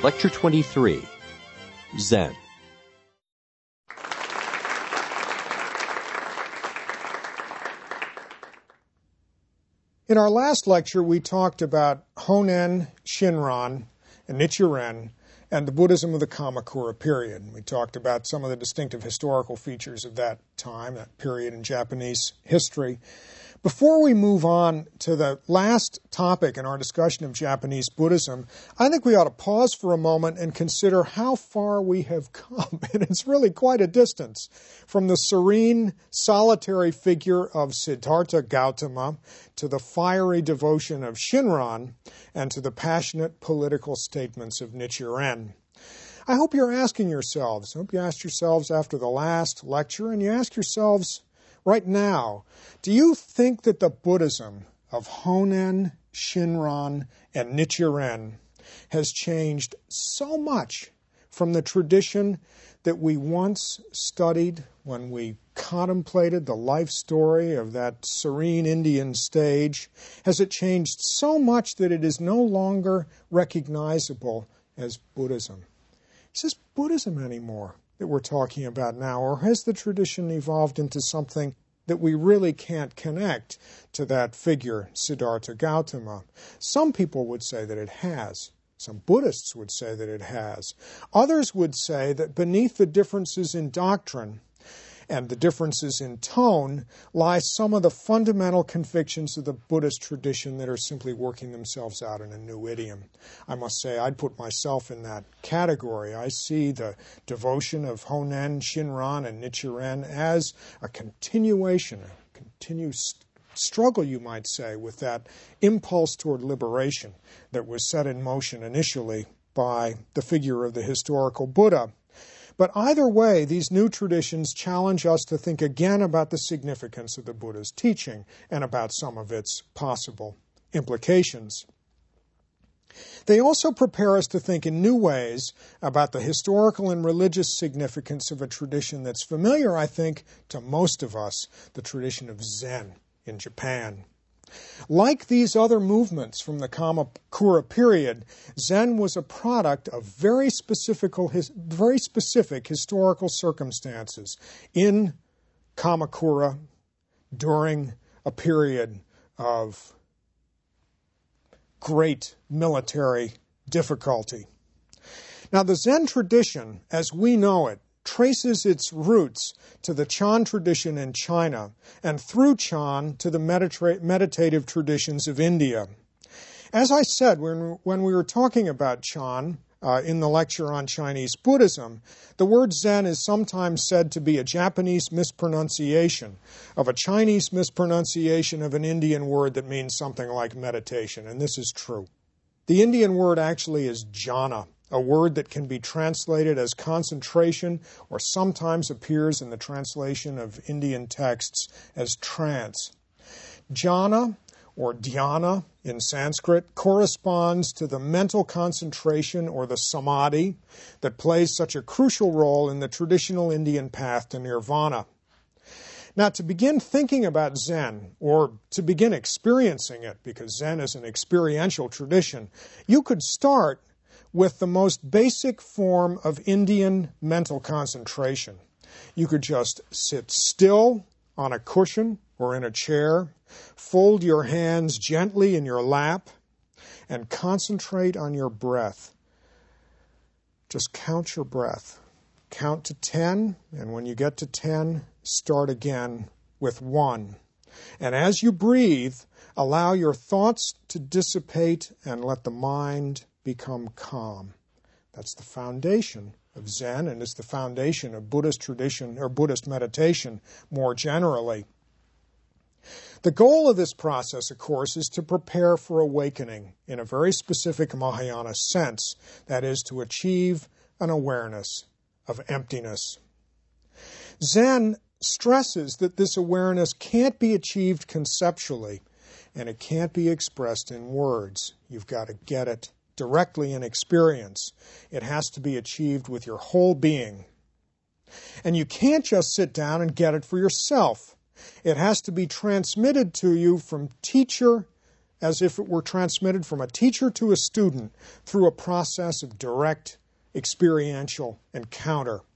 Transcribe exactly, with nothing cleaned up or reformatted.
Lecture twenty-three, Zen. In our last lecture, we talked about Honen, Shinran, and Nichiren, and the Buddhism of the Kamakura period. We talked about some of the distinctive historical features of that time, that period in Japanese history. Before we move on to the last topic in our discussion of Japanese Buddhism, I think we ought to pause for a moment and consider how far we have come. And it's really quite a distance from the serene, solitary figure of Siddhartha Gautama to the fiery devotion of Shinran and to the passionate political statements of Nichiren. I hope you're asking yourselves, I hope you asked yourselves after the last lecture, and you ask yourselves right now, do you think that the Buddhism of Honen, Shinran, and Nichiren has changed so much from the tradition that we once studied when we contemplated the life story of that serene Indian sage? Has it changed so much that it is no longer recognizable as Buddhism? Is this Buddhism anymore that we're talking about now, or has the tradition evolved into something that we really can't connect to that figure, Siddhartha Gautama? Some people would say that it has. Some Buddhists would say that it has. Others would say that beneath the differences in doctrine and the differences in tone lie some of the fundamental convictions of the Buddhist tradition that are simply working themselves out in a new idiom. I must say, I'd put myself in that category. I see the devotion of Honen, Shinran, and Nichiren as a continuation, a continuous struggle, you might say, with that impulse toward liberation that was set in motion initially by the figure of the historical Buddha. But either way, these new traditions challenge us to think again about the significance of the Buddha's teaching and about some of its possible implications. They also prepare us to think in new ways about the historical and religious significance of a tradition that's familiar, I think, to most of us, the tradition of Zen in Japan. Like these other movements from the Kamakura period, Zen was a product of very specific, very specific historical circumstances in Kamakura during a period of great military difficulty. Now, the Zen tradition, as we know it, traces its roots to the Chan tradition in China, and through Chan to the medita- meditative traditions of India. As I said when, when we were talking about Chan uh, in the lecture on Chinese Buddhism, the word Zen is sometimes said to be a Japanese mispronunciation of a Chinese mispronunciation of an Indian word that means something like meditation, and this is true. The Indian word actually is jhana, a word that can be translated as concentration or sometimes appears in the translation of Indian texts as trance. Jhana, or dhyana in Sanskrit, corresponds to the mental concentration or the samadhi that plays such a crucial role in the traditional Indian path to nirvana. Now, to begin thinking about Zen, or to begin experiencing it, because Zen is an experiential tradition, you could start with the most basic form of Indian mental concentration. You could just sit still on a cushion or in a chair, fold your hands gently in your lap, and concentrate on your breath. Just count your breath. Count to ten, and when you get to ten, start again with one. And as you breathe, allow your thoughts to dissipate and let the mind become calm. That's the foundation of Zen, and it's the foundation of Buddhist tradition or Buddhist meditation more generally. The goal of this process, of course, is to prepare for awakening in a very specific Mahayana sense, that is, to achieve an awareness of emptiness. Zen stresses that this awareness can't be achieved conceptually, and it can't be expressed in words. You've got to get it directly in experience. It has to be achieved with your whole being. And you can't just sit down and get it for yourself. It has to be transmitted to you from teacher as if it were transmitted from a teacher to a student through a process of direct experiential encounter.